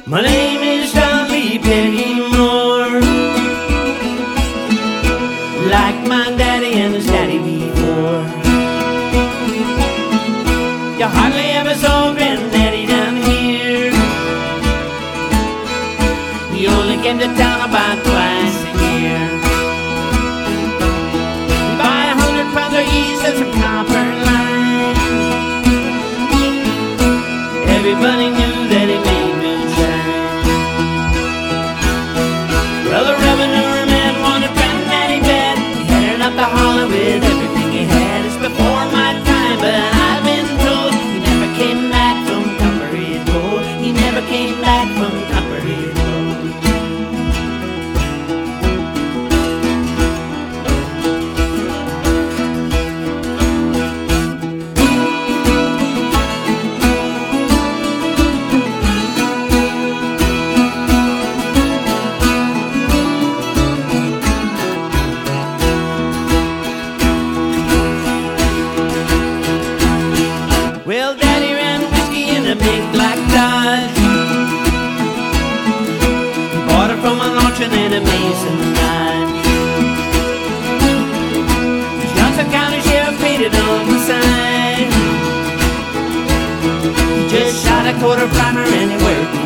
My name is John Lee Pettymore, like my daddy and his daddy before. You hardly ever saw Granddaddy down here. He only came to town about twice a year. He'd buy 100 pounds of yeast and some copper lines. Everybody knew that he made moonshine. Well, the revenue man wanted Granddaddy bad. He headed up to Hollywood with everything he had. It's before my time, but I've been told he never came back from Copperhead Road. He never came back from Copperhead Road. Well, Daddy ran whiskey in a big black Dodge. He bought it from an auction in a Mason Dodge. Johnson County Sheriff paid it on the side. He just shot a quarter primer and he worked